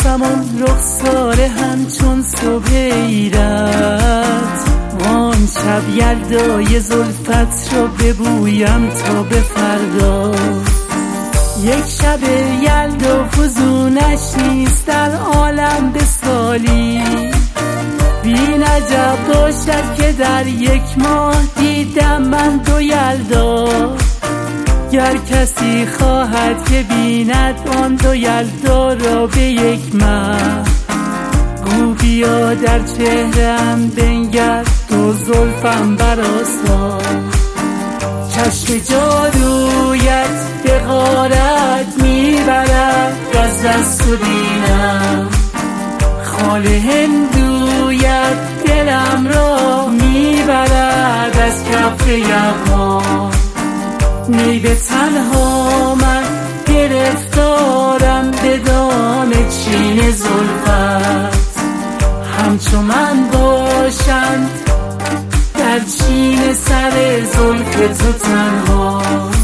زمان رخساره همچون صبح ایرت، وان شب یلدای زلفت رو ببویم تا به فردا. یک شب یلدا فزونش نیست در عالم به سالی، بی عجب باشد که در یک ماه دیدم من دو یلدا. گر کسی خواهد که بیند آن دو یلدا را به یک مه، گو بیا در چهره‌ام بنگر دو زلفم برآسا. چشم جادویت به غارت میبرد از دست و دینم، خال هندویت دلم را میبرد از کف یغما. نی به تنها من گرفتارم به دام چین زلفت، همچو من باشند در چین سر زلف تو تنها.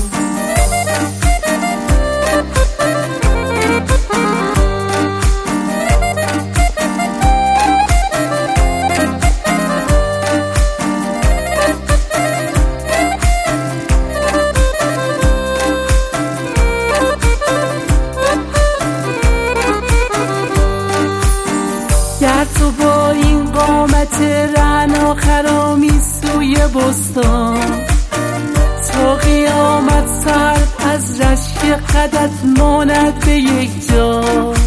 گر تو با این قامت رعنا خرامی سوی بستان، تا قیامت سر از رشک قدت ماند به یک جا.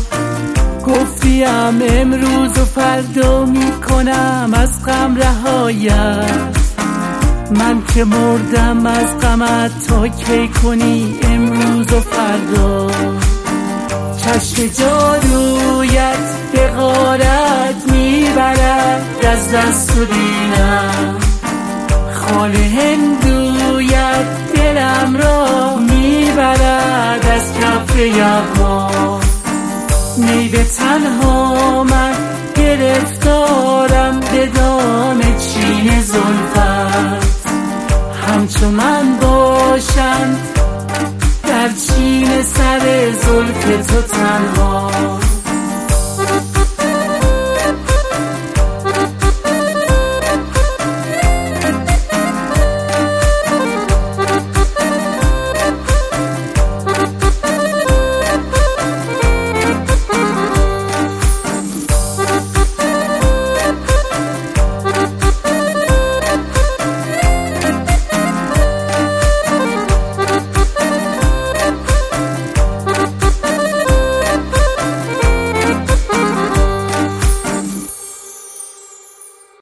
گفتیم امروز و فردا میکنم از غم رهایت، من که مردم از غمت تا کی کنی امروز و فردا. چشم جادویت به غارت میبرد از دست و دینم، خال هندویت دلم را میبرد از کف یغما. نی به تنها من گرفتارم به دام چین زلفت، همچو من باشند در چین سر زلف تو تنها.